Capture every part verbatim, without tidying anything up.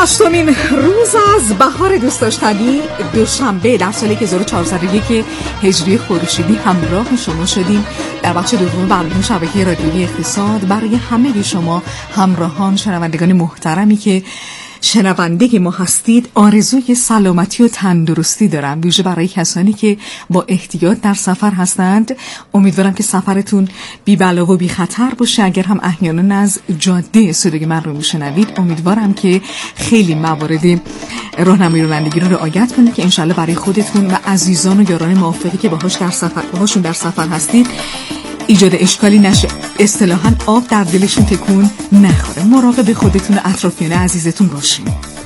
هشتمین روز از بهار دوست داشتنی دوشنبه در سال هزار و چهارصد و یک هجری خورشیدی همراه شما شدیم در بخش دوم برنامه شبکه رادیویی اقتصاد. برای همه شما همراهان شنوندگان محترمی که شنونده ما هستید آرزوی سلامتی و تندرستی دارم، ویژه برای کسانی که با احتیاط در سفر هستند. امیدوارم که سفرتون بی بلا و بی خطر باشه. اگر هم احیانا از جاده صدای من رو میشنوید امیدوارم که خیلی موارد راهنمایی رانندگی رو رعایت کنید که انشالله برای خودتون و عزیزان و یاران موافقی که باهاش در سفر باهاشون در سفر هستید ایجاد اشکالی نشه، اصطلاحاً آب در دلشون تکون نخوره. مراقب خودتون و اطرافیان عزیزتون باشین.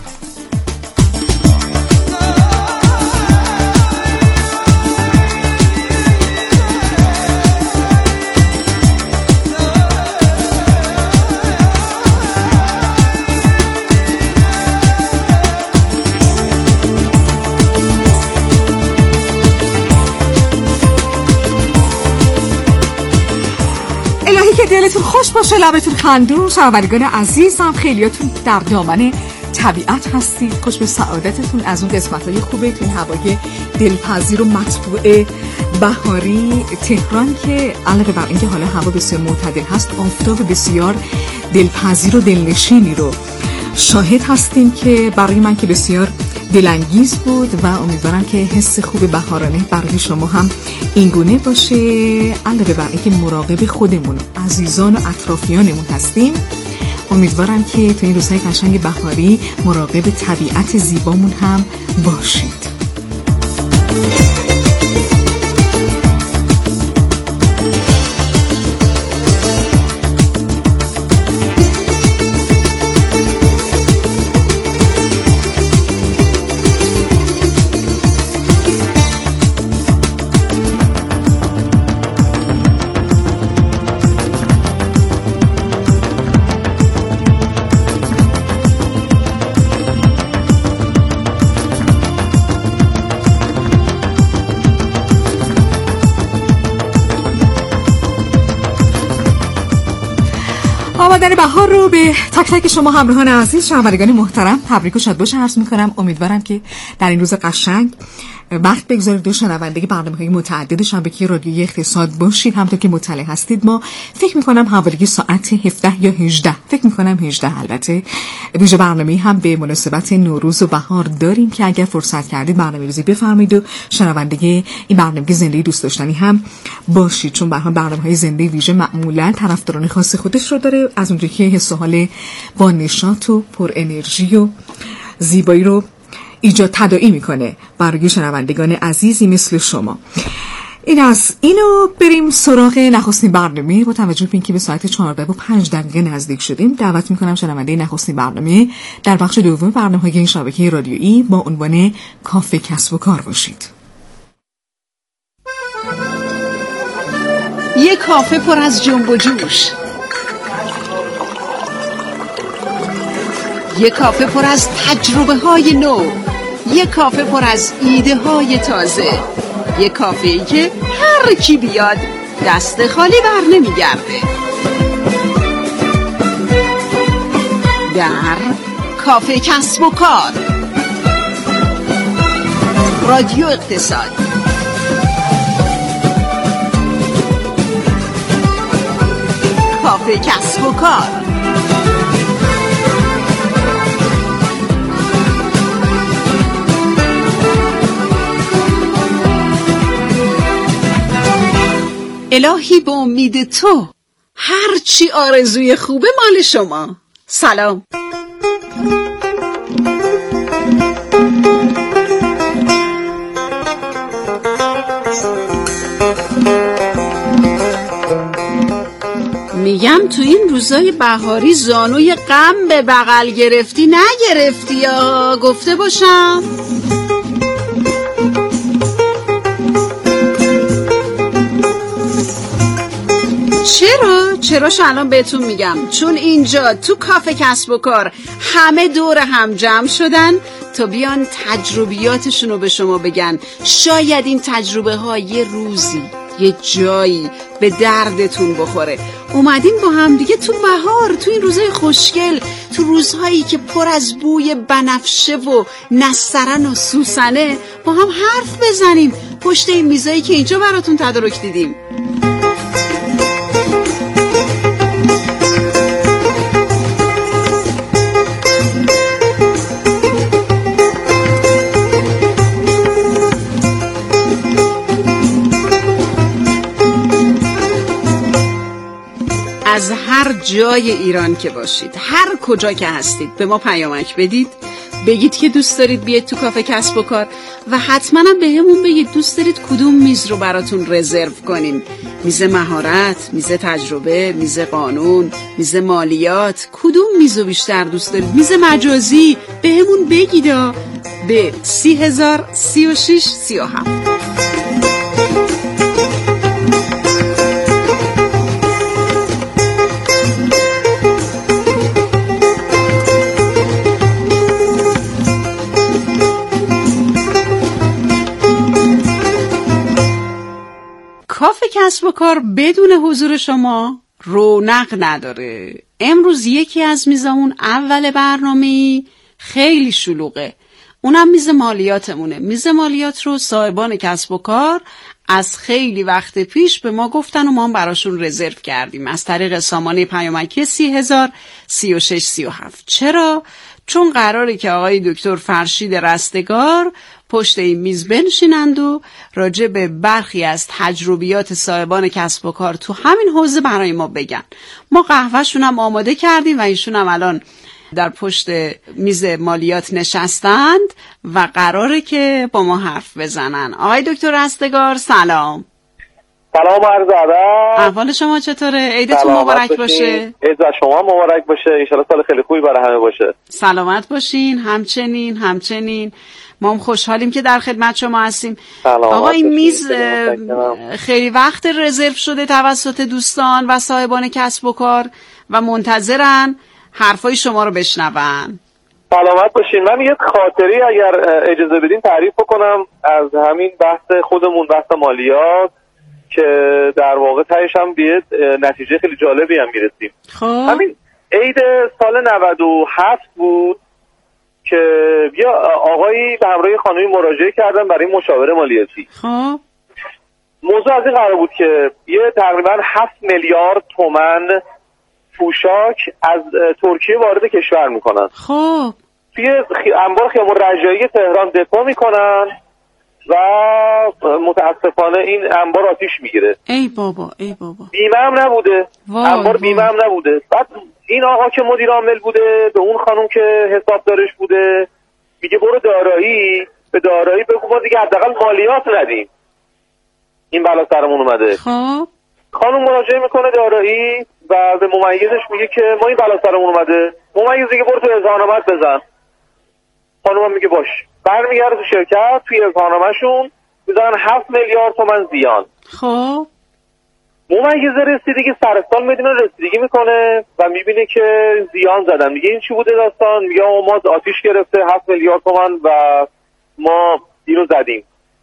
دلتون خوش باشه، لبتون خندون. شنوندگان عزیزم خیلیاتون در دامن طبیعت هستید، خوش به سعادتتون از اون قسمت‌های خوبه توی هوای دلپذیر و مطبوع بهاری تهران که علاوه بر اینکه حالا هوا بسیار معتدل هست، آفتاب بسیار دلپذیر و دلنشینی رو شاهد هستیم که برای من که بسیار دلانگیز بود و امیدوارم که حس خوب بهارانه برای شما هم این گونه باشه. علاوه بر اینکه مراقب خودمون، عزیزان و اطرافیانمون هستیم، امیدوارم که تو این روزهای قشنگ بهاری مراقب طبیعت زیبامون هم باشید. آمدن بهار رو به تک تک شما همراهان عزیز، شنوندگان محترم تبریک و شاد باشه عرض می‌کنم. امیدوارم که در این روز قشنگ وقت بگذارید دو شنوندگی برنامه‌های متعدد شبکه رادیویی اقتصاد باشید. همونطور که مطلع هستید ما فکر می‌کنم حوالی ساعت هفده یا هجده، فکر می‌کنم هجده البته، ویژه برنامه‌ای هم به مناسبت نوروز و بهار داریم که اگر فرصت کردید برنامه‌ریزی بفرمایید و شنوندگی این برنامه زندگی دوست داشتنی هم باشید، چون به هر حال برنامه‌های زندگی ویژه معمولاً طرفداران خاص خودش رو داره، از اونجایی که حس و حال با نشاط و پر انرژی و زیبایی رو ایجاد تداعی میکنه برای شنوندگان عزیزی مثل شما. این از اینو بریم سراغ نخستین برنامه. با توجه به اینکه به ساعت چهارده و پنج دقیقه نزدیک شدیم، دعوت میکنم شنونده نخستین برنامه در بخش دوم برنامه‌های این شبکه رادیویی با عنوان کافه کسب و کار باشید. یک کافه پر از جنب و جوش، یک کافه پر از تجربه های نو، یک کافه پر از ایده های تازه، یک کافه ای که هر کی بیاد دست خالی بر نمیگرده. در کافه کسب و کار، رادیو اقتصاد. کافه کسب و کار. الهی به امید تو هر چی آرزوی خوبه مال شما. سلام. میگم تو این روزای بهاری زانوی غم به بغل گرفتی نگرفتی یا گفته باشم؟ چرا؟ چراش الان بهتون میگم، چون اینجا تو کافه کسب و کار همه دور هم جمع شدن تا بیان تجربیاتشون رو به شما بگن. شاید این تجربه ها یه روزی یه جایی به دردتون بخوره. اومدیم با هم دیگه تو بهار، تو این روزهای خوشگل، تو روزهایی که پر از بوی بنفشه و نسترن و سوسنه، با هم حرف بزنیم پشت این میزایی که اینجا براتون تدارک دیدیم. از هر جای ایران که باشید، هر کجا که هستید، به ما پیامک بدید، بگید که دوست دارید بیاید تو کافه کسب و کار و حتما هم به همون بگید دوست دارید کدوم میز رو براتون رزرو کنیم. میز مهارت، میز تجربه، میز قانون، میز مالیات، کدوم میز رو بیشتر دوست دارید؟ میز مجازی، به همون بگید به سی هزار سی و شش سی و هفت. کافه کسب و کار بدون حضور شما رونق نداره. امروز یکی از میزامون اول برنامه‌ای خیلی شلوغه، اونم میز مالیاتمونه. میز مالیات رو صاحبان کسب و کار از خیلی وقت پیش به ما گفتن و ما هم براشون رزرو کردیم از طریق سامانه پیامکی سی هزار سی و شش سی و هفت. چرا؟ چون قراره که آقای دکتر فرشید رستگار پشت این میز بنشینند و راجع به برخی از تجربیات صاحبان کسب و کار تو همین حوزه برای ما بگن. ما قهوه‌شون هم آماده کردیم و ایشون هم الان در پشت میز مالیات نشستند و قراره که با ما حرف بزنن. آقای دکتر رستگار سلام. سلام عرض ادب. احوال شما چطوره؟ عیدتون مبارک باشه. عید شما مبارک باشه. ان شاء الله سال خیلی خوبی برای همه باشه. سلامت باشین. همچنین همچنین ما هم خوشحالیم که در خدمت شما هستیم. آقا این میز خیلی وقت رزرو شده توسط دوستان و صاحبان کسب و کار و منتظرن حرفای شما رو بشنون. سلامت باشین. من یه خاطری اگر اجازه بدین تعریف بکنم از همین بحث خودمون، بحث مالیات، که در واقع تهش هم بیاد نتیجه خیلی جالبی هم میرسیم. خب همین عید سال نود و هفت بود که بیا آقایی به همراه خانمی مراجعه کردن برای مشاوره مالیاتی. خب موضوع از این قرار بود که یه تقریبا هفت میلیارد تومان پوشاک از ترکیه وارد کشور میکنن. خب توی خی... انبار خیابون رجایی تهران دپو میکنن و متاسفانه این انبار آتیش میگیره. ای بابا ای بابا. بیمه هم نبوده. انبار بیمه هم نبوده. بعد این آقا که مدیر عامل بوده به اون خانم که حسابدارش بوده میگه برو دارایی، به دارایی بگو ما دیگه حداقل مالیات ندیم، این بلا سرمون اومده. خب خانم مراجعه میکنه دارایی و به ممیزش میگه که ما این بلا سرمون اومده. ممیز دیگه برو تو اظهارنامه‌ات بزن. خانم میگه باش. برمیگرده تو شرکت، توی اظهارنامه‌شون میذارن هفت میلیارد تومان زیان. خب ممیز رسیدگی سر سال میدونه رسیدگی میکنه و میبینه که زیان زدن. میگه این چی بوده داستان؟ میگه ما آتیش گرفته هفت میلیارد تومان و ما اینو زدیم.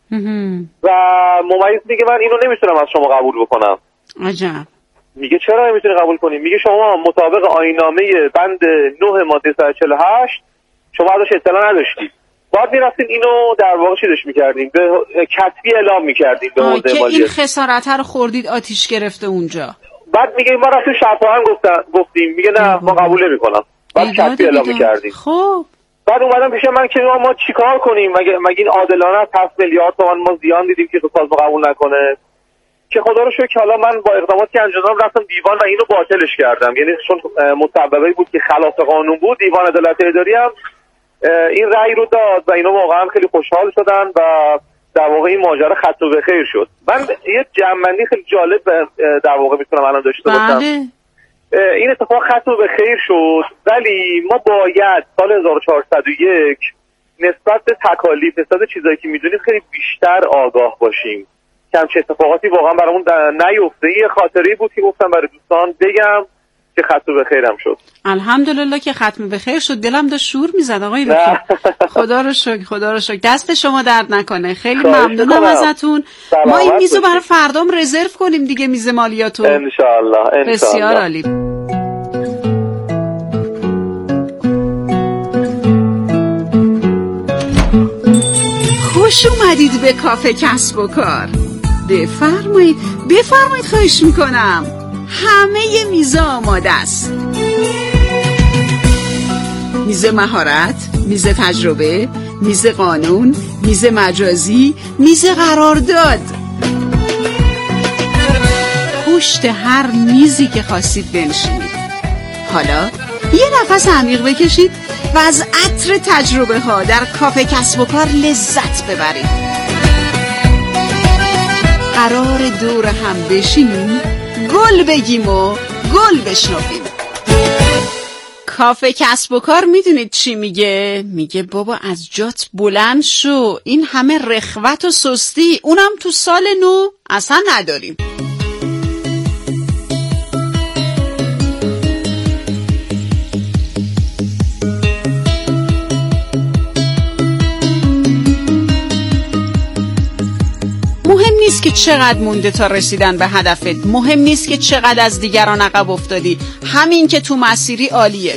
و ممیز میگه من اینو نمیتونم از شما قبول بکنم. عجب. میگه چرا نمیتونی قبول کنی؟ میگه شما مطابق آیین‌نامه بند نه ماده صد و چهل و هشت شما ازش اطلاع نداشتید. باید میرفتین اینو در واقع چیزش میکردیم، به کتبی اعلام میکردیم به حوزه مالیات که این خسارت رو خوردید آتیش گرفته اونجا. بعد میگه ما رفتیم شفاهن گفتیم، میگه نه ما قبول نمیکنم. بعد کتبی اعلام میکردیم. خب بعد اومدم پیش من که ما چیکار کنیم؟ مگه مگه این عادلانه است؟ هفت میلیارد تومان ما زیان دیدیم که سازمان قبول نکنه. که خدا رو شکر حالا من با اقداماتی که انجام دادم رفتم دیوان و اینو باطلش کردم. یعنی چون مسببی بود که خلاف قانون بود، دیوان عدالت اداری هم این رأی رو داد و اینا واقعا خیلی خوشحال شدن و در واقع این ماجرا خط و به خیر شد. من یه جمع‌بندی خیلی جالب در واقع میتونم الان داشته باشم. این اتفاق خط و به خیر شد، ولی ما باید سال هزار و چهارصد و یک نسبت به تکالیف، نسبت به چیزایی که میدونیم خیلی بیشتر آگاه باشیم که همچه اتفاقاتی واقعا برامون نیفته. یه خاطری بود که گفتم برای دوستان بگم که ختم به خیرم شد. الحمدلله که ختم به خیر شد. دلم داشت شور میزد آقای دکتر. خدا رو شکر، خدا رو شکر. دست شما درد نکنه. خیلی ممنونم ازتون. ما این میزو برای فردام رزرو کنیم دیگه، میز مالیاتو. ان شاء الله. بسیار عالی. خوش اومدید به کافه کسب و کار. بفرمایید بفرمایید، خواهش میکنم. همه میزا آماده است. میز مهارت، میز تجربه، میز قانون، میز مجازی، میز قرارداد. پشت هر میزی که خواستید بنشینید. حالا یه نفس عمیق بکشید و از عطر تجربه ها در کافه کسب و کار لذت ببرید. قرار دور هم بشینیم، گل بگیم و گل بشنویم. کافه کسب و کار میدونید چی میگه؟ میگه بابا از جات بلند شو، این همه رخوت و سستی اونم تو سال نو اصلا نداریم. مهم نیست که چقدر مونده تا رسیدن به هدفت، مهم نیست که چقدر از دیگران عقب افتادی، همین که تو مسیری عالیه.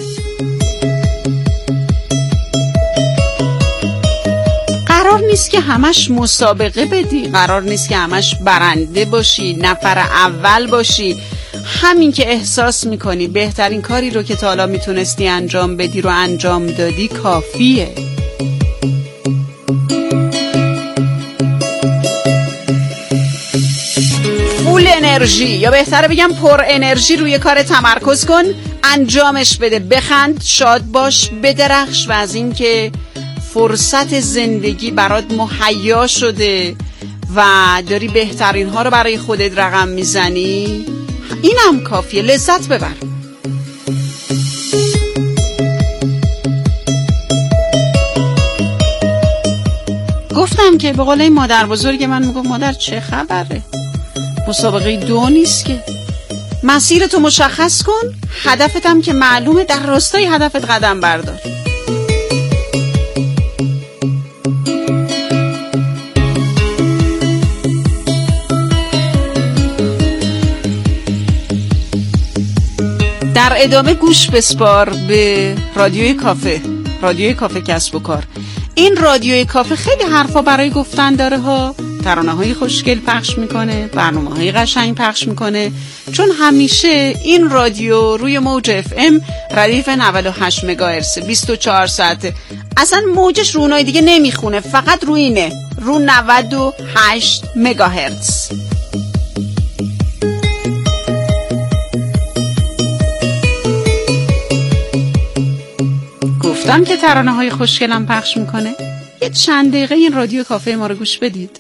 قرار نیست که همش مسابقه بدی، قرار نیست که همش برنده باشی، نفر اول باشی. همین که احساس میکنی بهترین کاری رو که تا حالا میتونستی انجام بدی رو انجام دادی کافیه. فول انرژی، یا بهتره بگم پر انرژی، روی کار تمرکز کن، انجامش بده، بخند، شاد باش، بدرخش و از این که فرصت زندگی برات مهیا شده و داری بهترین ها رو برای خودت رقم میزنی، این هم کافیه. لذت ببر. گفتم که به قول این مادر بزرگ من میگفت مادر چه خبره، مسابقه دو نیست که، مسیرتو مشخص کن، هدفتم که معلومه، در راستای هدفت قدم بردار. در ادامه گوش بسپار به رادیوی کافه، رادیوی کافه کسب و کار. این رادیوی کافه خیلی حرفا برای گفتن داره ها، ترانه‌های خوشگل پخش میکنه، برنامه‌های قشنگ پخش میکنه، چون همیشه این رادیو روی موج اف ام ردیف نود و هشت مگاهرتز بیست و چهار ساعته. اصلا موجش رو اونای دیگه نمیخونه، فقط رو اینه، رو نود و هشت مگاهرتز. گفتم که ترانه‌های خوشگلم پخش میکنه. یه چند دقیقه این رادیو کافه ما رو گوش بدید.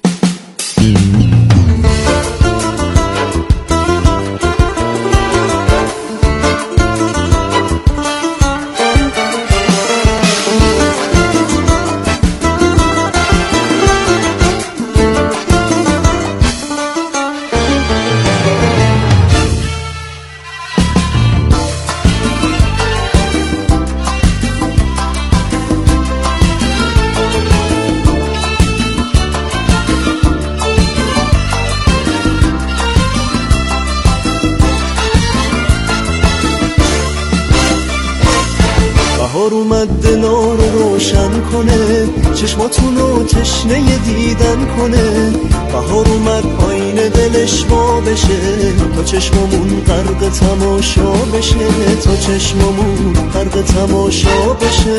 دلا رو روشن کنه، چشماتونو تشنه دیدن کنه. بهار اومد آینه دلش وا بشه، تا چشممون غرق تماشا بشه، تا چشممون غرق تماشا بشه.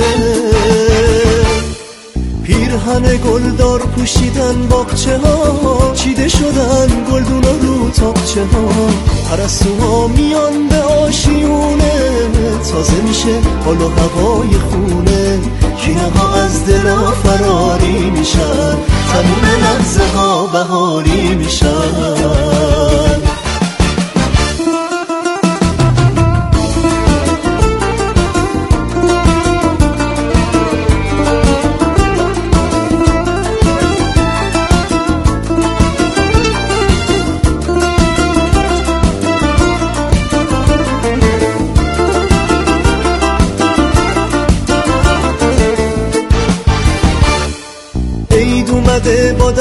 پیرهن گلدار پوشیدن باغچه ها، چیده شدن گلدونا رو تاقچه ها. پرستوها میان به آشیونه، تازه میشه حال و هوای خونه. کینه ها از دلا فراری میشن، تموم لحظه ها بهاری میشن.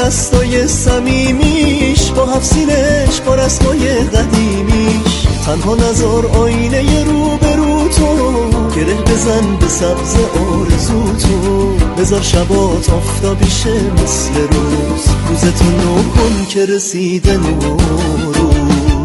دستای صمیمیش، با حفظینش با رسمای قدیمیش. تنها نظر آینه رو به رو تو، گره بزن به سبز آرزو تو. بذار شبات آفتابیشه مثل روز، روزتو نو کن که رسیده نوروز.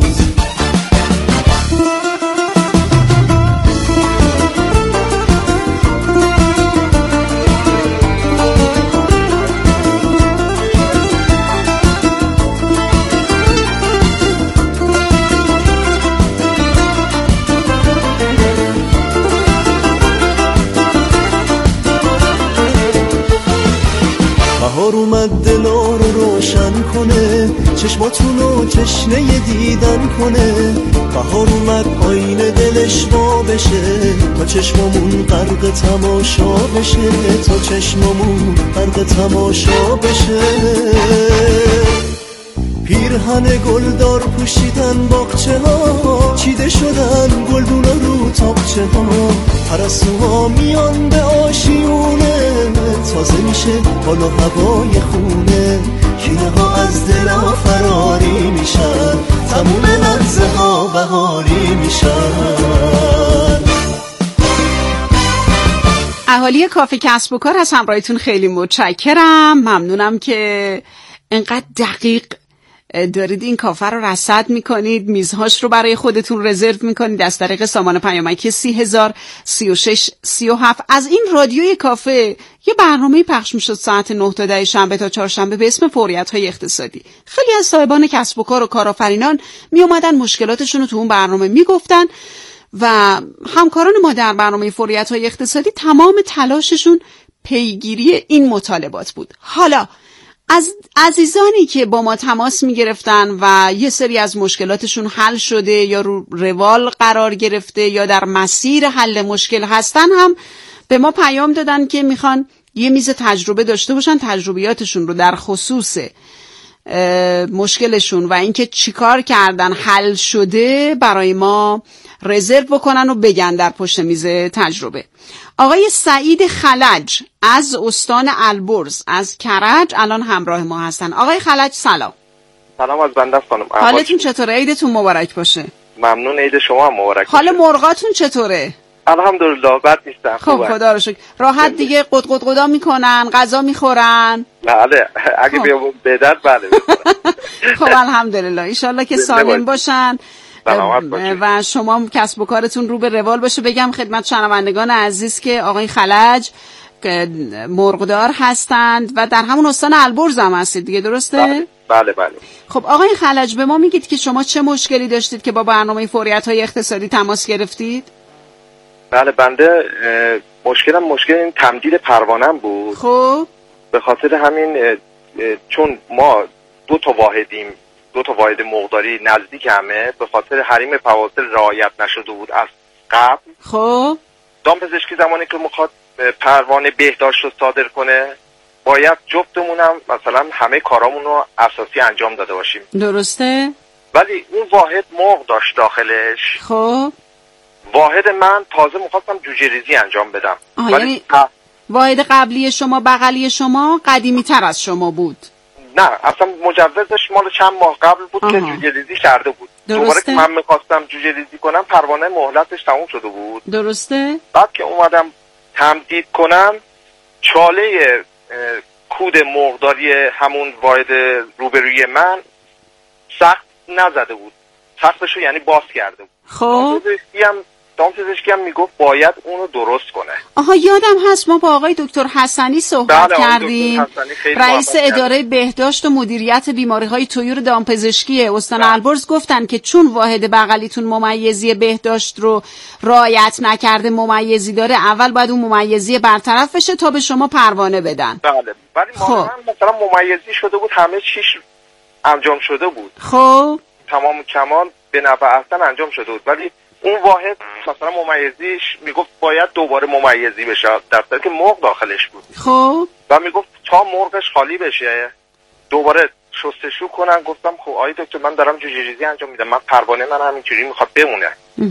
بهار اومد دلا رو روشن کنه، چشماتونو تشنه دیدن کنه. بهار اومد آینه دلش وا بشه، تا چشمامون غرق تماشا بشه، تا چشمامون غرق تماشا بشه. پیرهن گلدار پوشیدن باغچه ها، چیده شدن گلدونا رو تاقچه ها. پرستوها میان به آشیونه، تازه میشه حالا هوای خونه. کینه ها از دلها فراری میشن، تموم لحظه ها بهاری میشن. اهالی کافه کسب و کار از همراهیتون خیلی متشکرم. ممنونم که انقدر دقیق دارید این کافه رو رصد میکنید، میزهاش رو برای خودتون رزرو میکنید از طریق سامان پیامکی سی هزار سی و شش سی و هفت. از این رادیوی کافه یه برنامه پخش میشد ساعت نه تا ده شنبه تا چهارشنبه به اسم فوریت های اقتصادی. خیلی از صاحبان کسب و کار و کارآفرینان می اومدن مشکلاتشون رو تو اون برنامه میگفتن و همکاران ما در برنامه فوریت های اقتصادی تمام تلاششون پیگیری این مطالبات بود. حالا از عزیزانی که با ما تماس می گرفتن و یه سری از مشکلاتشون حل شده یا رو روال قرار گرفته یا در مسیر حل مشکل هستن هم به ما پیام دادن که میخوان یه میز تجربه داشته باشن، تجربیاتشون رو در خصوص مشکلشون و اینکه چیکار کردن حل شده برای ما رزرو بکنن و بگن در پشت میز تجربه. آقای سعید خلج از استان البرز از کرج الان همراه ما هستن. آقای خلج سلام. سلام از بنده خانم. حالتون چطوره؟ عیدتون مبارک باشه. ممنون، عید شما هم مبارک باشه. حال مرغاتون چطوره؟ الحمدلله بد نیستم. خب خدا رو شکر. راحت دیگه قد قد قدا میکنن، غذا میخورن؟ بله اگه خب. بیام بدر بله. خب الحمدلله ان شاءالله که سالم باشن و شما هم کسب و کارتون رو به روال باشه. بگم خدمت شنوندگان عزیز که آقای خلج مرغدار هستند و در همون استان البرز هم هستید دیگه، درسته؟ بله بله بله. خب آقای خلج به ما میگید که شما چه مشکلی داشتید که با برنامه فوریت های اقتصادی تماس گرفتید؟ بله بنده مشکلم مشکل این تمدید پروانم بود. خب به خاطر همین چون ما دو تا واحدیم، دو تا واحد مرغداری نزدیک همه، به خاطر حریم فواصل رعایت نشده بود از قبل. خب دامپزشکی زمانی که میخواد پروانه بهداشت رو صادر کنه باید جفتمونم مثلا همه کارامون رو اساسی انجام داده باشیم. درسته؟ ولی اون واحد مرغ داشت داخلش. خب واحد من تازه میخواستم جوجه ریزی انجام بدم. آه یعنی ق... واحد قبلی شما بغلی شما قدیمی تر از شما بود؟ نه اصلا مجوزش مال چند ماه قبل بود. آها. که جوجه ریزی کرده بود. دوباره که من میخواستم جوجه ریزی کنم پروانه مهلتش تموم شده بود. درسته؟ بعد که اومدم تمدید کنم چاله کود مرغداری همون واحد روبروی من سخت نزده بود، سختشو یعنی باز کرده بود. خب دامپزشکی هم میگفت باید اونو درست کنه. آها یادم هست ما با آقای دکتر حسنی صحبت بله کردیم، رئیس اداره بهداشت و مدیریت بیماری‌های طیور دامپزشکی استان البرز گفتن که چون واحد بغلیتون ممیزی بهداشت رو رعایت نکرده ممیزی داره، اول باید اون ممیزی برطرف بشه تا به شما پروانه بدن. بله ولی ما خب. مثلا ممیزی شده بود، همه چیش انجام شده بود. خب تمام کمال به نفع احسن انجام شده بود، ولی اون واحد مثلا ممیزیش میگفت باید دوباره ممیزی بشه در صورتی که مرغ داخلش بود. خب و میگفت تا مرغش خالی بشه دوباره شستشو کنن. گفتم خب آقای دکتر من دارم جوجه ریزی انجام میدم، من پروانه من همینجوری میخواد بمونه.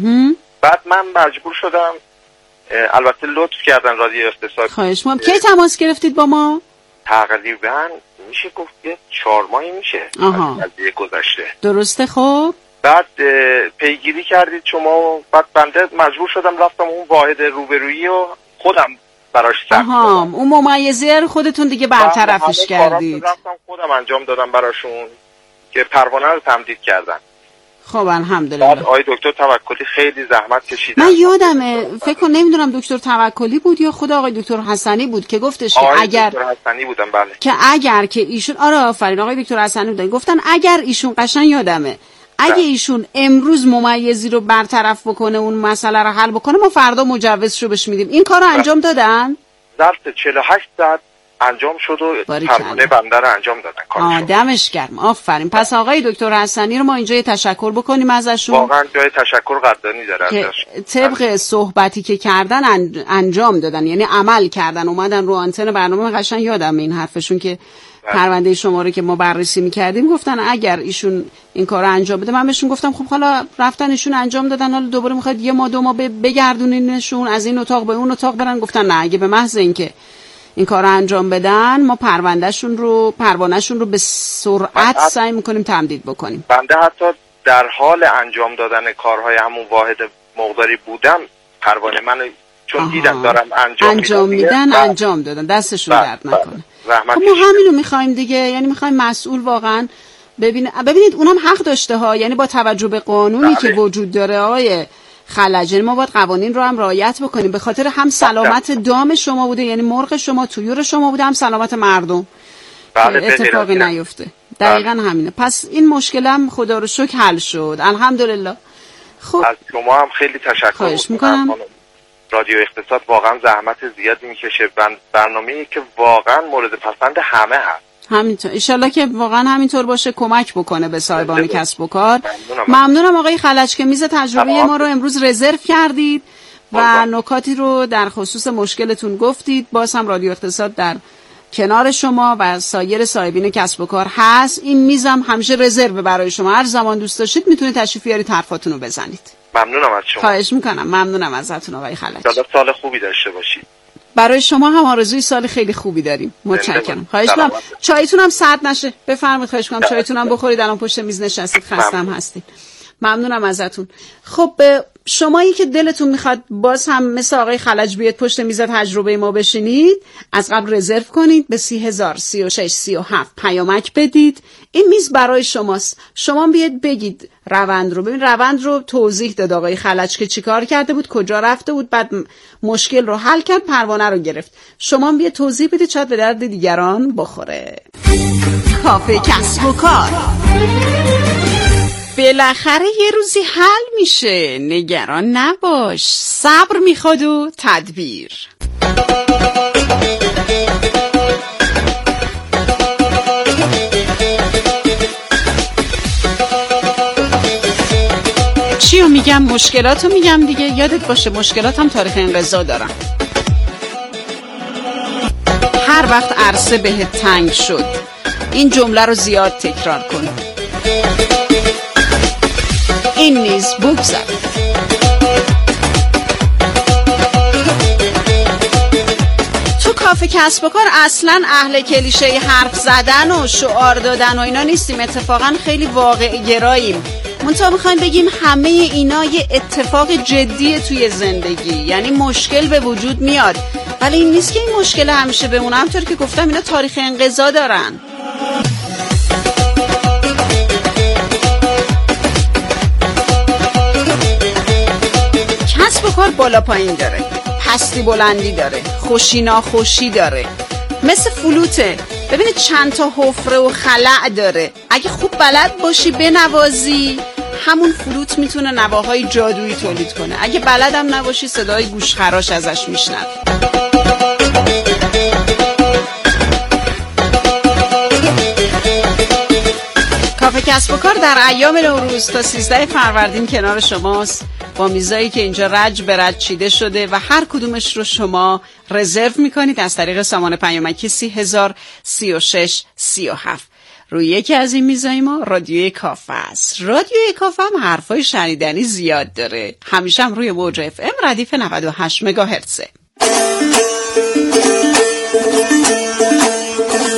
بعد من مجبور شدم، البته لطف کردن رادیو اقتصاد. خواهش می‌کنم. کی تماس گرفتید با ما؟ تقریبا میشه گفت یه چهار ماهی میشه از یه گذشته. درسته. خب بعد پیگیری کردید شما، بعد بنده مجبور شدم رفتم اون واحد روبرویی و خودم براش ثبت آها اون ممیزی رو خودتون دیگه برطرفش کردید؟ رفتم خودم انجام دادم براشون که پروانه رو تمدید کردن. خب الحمدلله. بعد آقای دکتر توکلی خیلی زحمت کشیدن. من یادمه، فکر کنم نمیدونم دکتر توکلی بود یا خود آقای دکتر حسنی بود که گفتش که اگر دکتر حسنی بودن بله که اگر که ایشون آره آفرین آقای دکتر حسنی بودن، گفتن اگر ایشون قشنگ یادمه اگه ایشون امروز ممیزی رو برطرف بکنه اون مسئله رو حل بکنه ما فردا مجوزشو بهش میدیم. این کارو انجام دادن؟ ظرف چهل و هشت ساعت انجام شد و پروانه بنده رو انجام دادن. آه دمش گرم. آفرین. پس آقای دکتر حسنی رو ما اینجا یه تشکر بکنیم ازشون. واقعا جای تشکر قدردانی داره ازش. طبق صحبتی که کردن انجام دادن، یعنی عمل کردن، اومدن رو آنتن برنامه. قشنگ یادم این حرفشون که پرونده شما رو که ما بررسی می‌کردیم گفتن اگر ایشون این کارو انجام بده. من بهشون گفتم خب حالا رفتن ایشون انجام دادن، حالا دوباره می‌خواد یه ما دو ما بگردونینشون از این اتاق به اون اتاق برن. گفتن نه، اگه به محض اینکه این کارو انجام بدن ما پروندهشون رو پروانهشون رو به سرعت سعی می‌کنیم تمدید بکنیم. بنده حتی در حال انجام دادن کارهای همون واحد مقداری بودم، پروانه منو چون آها. دیدم دارم انجام, انجام میدن میدن انجام دادن، دستشون درد نکنه. خب ما همینو می‌خوایم دیگه، یعنی می‌خوایم مسئول واقعا ببین ببینید اونم حق داشته ها، یعنی با توجه به قانونی بله. که وجود داره آقای خلج، ما باید قوانین رو هم رعایت بکنیم، به خاطر هم سلامت دام شما بوده، یعنی مرغ شما طیور شما بوده، هم سلامت مردم بله اتفاقی نیفته. دقیقاً بله. همینه. پس این مشکلم خدا رو شکر حل شد الحمدلله. خب از شما هم خیلی تشکر میکنم. رادیو اقتصاد واقعا زحمت زیادی میکشه، برنامه‌ای که واقعا مورد پسند همه هست. همینطور انشالله که واقعا همینطور باشه، کمک بکنه به صاحبان کسب و کار. ممنونم, ممنونم آقای خلج که میز تجربه ما رو امروز رزرو کردید و نکاتی رو در خصوص مشکلتون گفتید. باز هم رادیو اقتصاد در کنار شما و سایر صاحبین کسب و کار هست. این میزم همیشه رزرو برای شما، هر زمان دوست داشتید میتونید تشریف بیارید حرفاتون رو بزنید. ممنونم از شما. خواهش میکنم. ممنونم ازتون آقای خلج. ان سال خوبی داشته باشید. برای شما هم آرزوی سال خیلی خوبی داریم. متشکرم. خواهش می‌کنم چایتون هم سرد نشه. بفرمایید. خواهش می‌کنم چایتون هم بخورید. الان پشت میز نشستید، خسته هم هستید. ممنونم ازتون. خب شمایی که دلتون میخواد باز هم مثل آقای خلج بیاد پشت میز تجربه ما بشینید، از قبل رزرو کنید، به سی هزار سی و شش سی و هفت پیامک بدید. این میز برای شماست. شما بیاد بگید روند رو. ببین روند رو توضیح داد آقای خلج که چیکار کرده بود، کجا رفته بود، بعد مشکل رو حل کرد، پروانه رو گرفت. شما بیاد توضیح بدید، شاید به درد دیگران بخوره. کافه کسب و کار بالاخره یه روزی حل میشه، نگران نباش. صبر میخواد و تدبیر. چیو میگم؟ مشکلاتو میگم دیگه. یادت باشه مشکلات هم تاریخ انقضا دارن. هر وقت عرصه بهت تنگ شد این جمله رو زیاد تکرار کن. این نیز بگذر. تو کافه کسب و کار اصلا اهل کلیشه حرف زدن و شعار دادن و اینا نیستیم. اتفاقا خیلی واقع گراییم. منتها میخوایم بگیم همه اینا یه اتفاق جدیه توی زندگی، یعنی مشکل به وجود میاد، ولی این نیست که این مشکل همیشه بمونه. همطور که گفتم اینا تاریخ انقضا دارن. کسب و کار بالا پایین داره، پستی بلندی داره، خوشی ناخوشی داره، مثل فلوته. ببینید چند تا حفره و خلأ داره. اگه خوب بلد باشی بنوازی، همون فلوت میتونه نواهای جادویی تولید کنه. اگه بلدم نباشی صدای گوشخراش ازش میشنوی. کافه کسب و کار در ایام نوروز تا سیزده فروردین کنار شماست، با میزایی که اینجا رج به رج چیده شده و هر کدومش رو شما رزرو میکنید از طریق سامان پیامکی سی هزار سی و شش سی و هفت. روی یکی از این میزای ما رادیوی کافه است. رادیوی کافه هم حرفای شنیدنی زیاد داره. همیشه هم روی موج اف ام ردیف نود و هشت مگاهرتزه.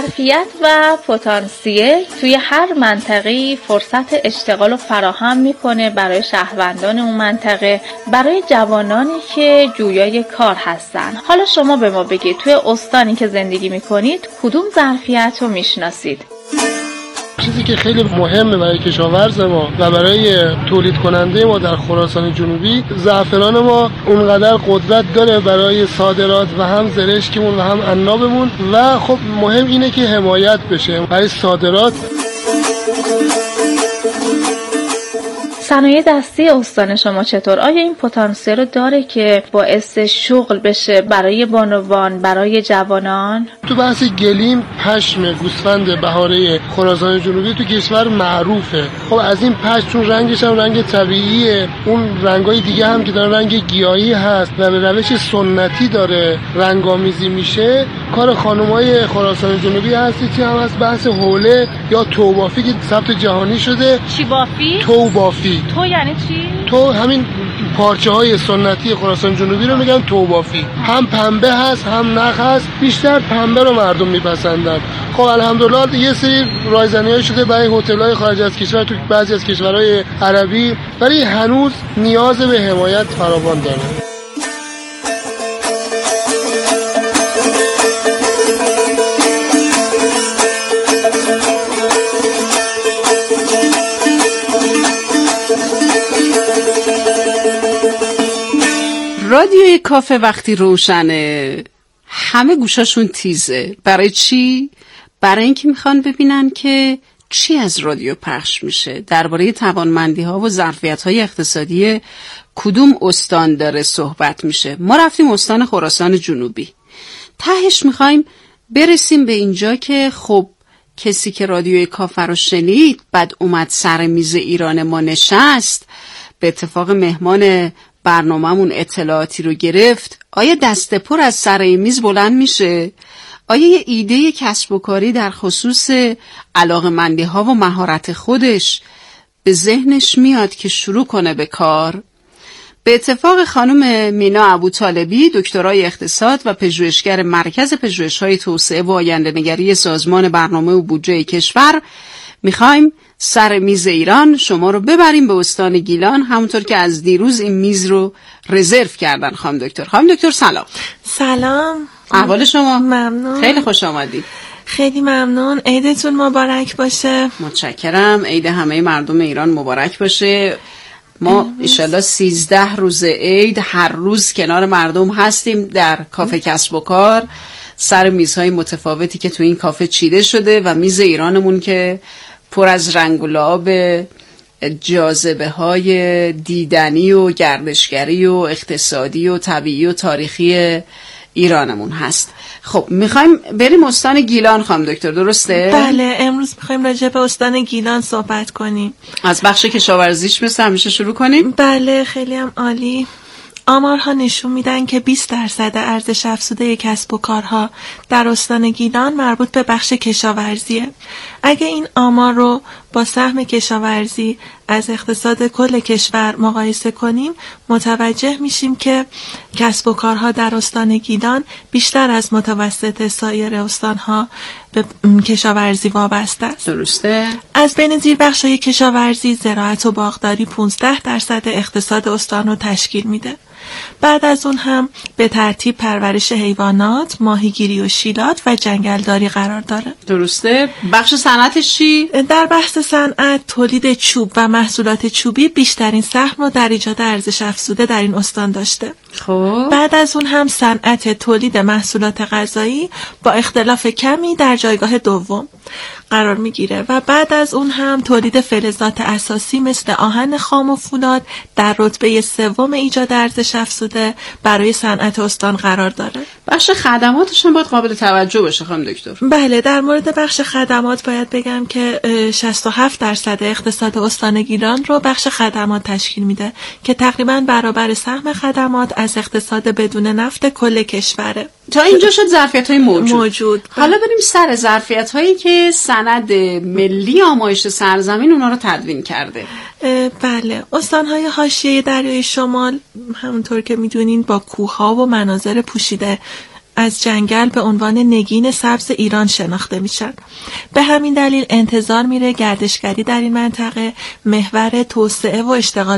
ظرفیت و پتانسیل توی هر منطقه‌ای فرصت اشتغال رو فراهم میکنه برای شهروندان اون منطقه، برای جوانانی که جویای کار هستن. حالا شما به ما بگید توی استانی که زندگی میکنید کدوم ظرفیت رو میشناسید؟ چیزی که خیلی مهمه برای کشاورز ما و برای تولید کننده ما در خراسان جنوبی، زعفران ما اونقدر قدرت داره برای صادرات و هم زرشکمون و هم عنابمون و خب مهم اینه که حمایت بشه برای صادرات. صنایع دستی استان شما چطور؟ آیا این پتانسیل رو داره که باعث شغل بشه برای بانوان، برای جوانان؟ تو بحث گلیم، پشم گوسفند بهاره خراسان جنوبی تو کشور معروفه. خب از این پشم چون رنگش هم رنگ طبیعیه، اون رنگای دیگه هم که دارن رنگ گیاهی هست و به روش سنتی داره رنگامیزی میشه، کار خانمای خراسان جنوبی هستی که هم از بحث حوله یا توبافی که ثبت جهانی شده. چی بافی؟ توبافی. تو یعنی چی؟ تو همین پارچه های سنتی خراسان جنوبی رو میگن توبافی. هم پنبه هست هم نخ هست، بیشتر پنبه رو مردم میپسندن. خب الحمدلله یه سری رایزنی‌ها شده برای هتل‌های خارج از کشور تو بعضی از کشورهای عربی، ولی هنوز نیاز به حمایت فراوان داره. رادیوی کافه وقتی روشنه همه گوشاشون تیزه. برای چی؟ برای اینکه میخوان ببینن که چی از رادیو پخش میشه، درباره توانمندی ها و ظرفیت های اقتصادی کدوم استان داره صحبت میشه. ما رفتیم استان خراسان جنوبی. تهش میخوایم برسیم به اینجا که خب کسی که رادیوی کافه رو شنید بعد اومد سر میز ایران ما نشست، به اتفاق مهمان برنامه‌مون اطلاعاتی رو گرفت، آیا دست پر از سر میز بلند میشه؟ آیا یه ایده کسب و کاری در خصوص علاقه‌مندی ها و مهارت خودش به ذهنش میاد که شروع کنه به کار؟ به اتفاق خانم مینا ابوطالبی، دکترای اقتصاد و پژوهشگر مرکز پژوهش‌های توسعه و آینده‌نگری سازمان برنامه و بودجه کشور، میخوایم سر میز ایران شما رو ببریم به استان گیلان، همونطور که از دیروز این میز رو رزرو کردن. خانم دکتر خانم دکتر سلام. سلام، احوال شما؟ ممنون. خیلی خوش آمدید. خیلی ممنون. عیدتون مبارک باشه. متشکرم. عید همه مردم ایران مبارک باشه. ما انشالله سیزده روز عید هر روز کنار مردم هستیم در کافه کسب و کار، سر میزهای متفاوتی که تو این کافه چیده شده و میز ایرانمون که پر از رنگ و لعاب جاذبه های دیدنی و گردشگری و اقتصادی و طبیعی و تاریخی ایرانمون هست. خب میخوایم بریم استان گیلان خانم دکتر، درسته؟ بله، امروز میخوایم راجع به استان گیلان صحبت کنیم. از بخش کشاورزیش مثل همیشه شروع کنیم؟ بله، خیلی هم عالی. آمارها نشون میدن که بیست درصد ارزش افزوده کسب و کارها در استان گیلان مربوط به بخش کشاورزیه. اگه این آمار رو با سهم کشاورزی از اقتصاد کل کشور مقایسه کنیم، متوجه میشیم که کسب و کارها در استان گیلان بیشتر از متوسط سایر استانها به کشاورزی وابسته است. درسته. از بین زیر بخش‌های کشاورزی، زراعت و باغداری پانزده درصد اقتصاد استان رو تشکیل میده. بعد از اون هم به ترتیب پرورش حیوانات، ماهیگیری و شیلات و جنگلداری قرار داره. درسته. بخش صنعتش چی؟ در بخش صنعت، تولید چوب و محصولات چوبی بیشترین سهم رو در ایجاد ارزش افزوده در این استان داشته. خب بعد از اون هم صنعت تولید محصولات غذایی با اختلاف کمی در جایگاه دوم قرار میگیره و بعد از اون هم تولید فلزات اساسی مثل آهن خام و فولاد در رتبه سوم ایجاد ارزش افزوده برای صنعت استان قرار داره. بخش خدماتش هم باید قابل توجه باشه خانم دکتر. بله، در مورد بخش خدمات باید بگم که شصت و هفت درصد اقتصاد استان گیلان رو بخش خدمات تشکیل میده که تقریبا برابر سهم خدمات از اقتصاد بدون نفت کل کشوره. تا اینجا شد ظرفیت‌های موجود. موجود. حالا بریم سر ظرفیت‌هایی که سند ملی آمایش سرزمین اونا رو تدوین کرده. بله، استان‌های حاشیه دریای شمال همونطور که میدونین با کوه‌ها و مناظر پوشیده از جنگل به عنوان نگین سبز ایران شناخته میشن. به همین دلیل انتظار میره گردشگری در این منطقه محور توسعه و اشتغال